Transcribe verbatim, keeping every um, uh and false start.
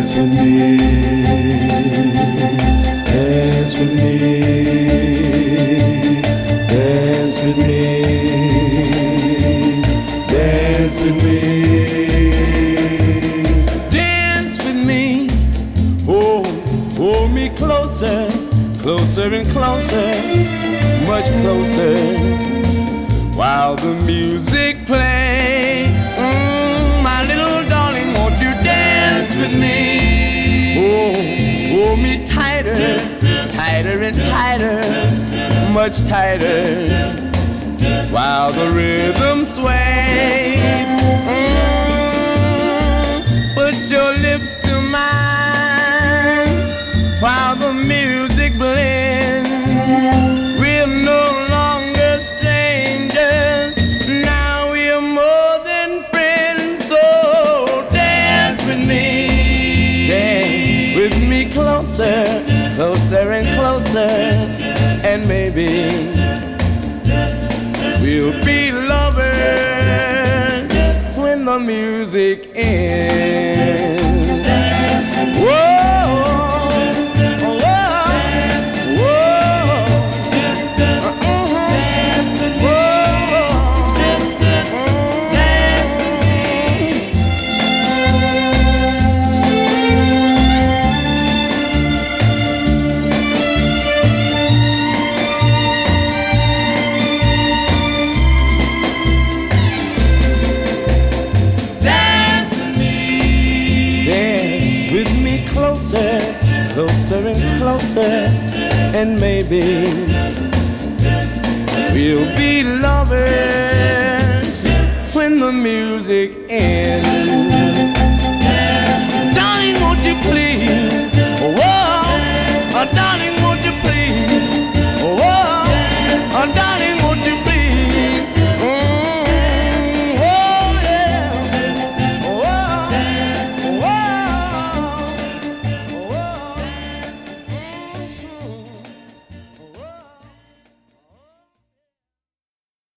with me, dance with me, dance with me, dance with me, dance with me. Oh, hold me closer, closer and closer, much closer, while the music plays. Mm, my little darling, won't you dance with me? Oh, hold me tighter, tighter and tighter, much tighter, while the rhythm sways. Mm, put your lips to mine, while the music blends. We're no longer strangers, now we're more than friends. So dance with me, dance with me closer, closer and closer, and maybe we'll be lovers when the music ends. Whoa. Closer, closer and closer, and maybe we'll be lovers when the music ends.